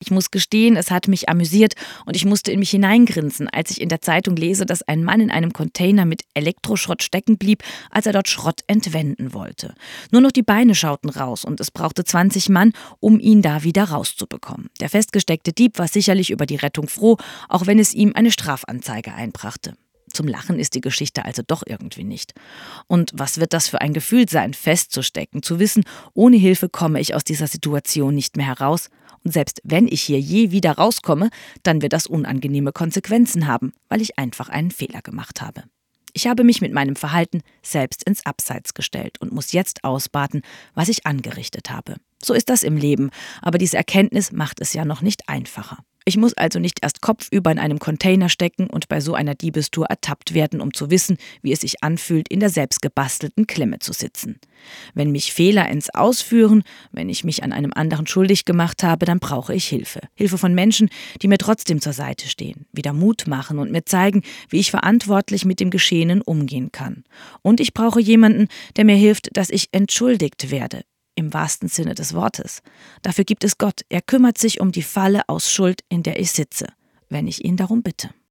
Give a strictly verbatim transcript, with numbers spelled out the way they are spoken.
Ich muss gestehen, es hat mich amüsiert und ich musste in mich hineingrinsen, als ich in der Zeitung lese, dass ein Mann in einem Container mit Elektroschrott stecken blieb, als er dort Schrott entwenden wollte. Nur noch die Beine schauten raus und es brauchte zwanzig Mann, um ihn da wieder rauszubekommen. Der festgesteckte Dieb war sicherlich über die Rettung froh, auch wenn es ihm eine Strafanzeige einbrachte. Zum Lachen ist die Geschichte also doch irgendwie nicht. Und was wird das für ein Gefühl sein, festzustecken, zu wissen, ohne Hilfe komme ich aus dieser Situation nicht mehr heraus? Und selbst wenn ich hier je wieder rauskomme, dann wird das unangenehme Konsequenzen haben, weil ich einfach einen Fehler gemacht habe. Ich habe mich mit meinem Verhalten selbst ins Abseits gestellt und muss jetzt ausbaden, was ich angerichtet habe. So ist das im Leben, aber diese Erkenntnis macht es ja noch nicht einfacher. Ich muss also nicht erst kopfüber in einem Container stecken und bei so einer Diebestour ertappt werden, um zu wissen, wie es sich anfühlt, in der selbstgebastelten Klemme zu sitzen. Wenn mich Fehler ins Ausführen, wenn ich mich an einem anderen schuldig gemacht habe, dann brauche ich Hilfe. Hilfe von Menschen, die mir trotzdem zur Seite stehen, wieder Mut machen und mir zeigen, wie ich verantwortlich mit dem Geschehenen umgehen kann. Und ich brauche jemanden, der mir hilft, dass ich entschuldigt werde. Im wahrsten Sinne des Wortes. Dafür gibt es Gott. Er kümmert sich um die Falle aus Schuld, in der ich sitze, wenn ich ihn darum bitte.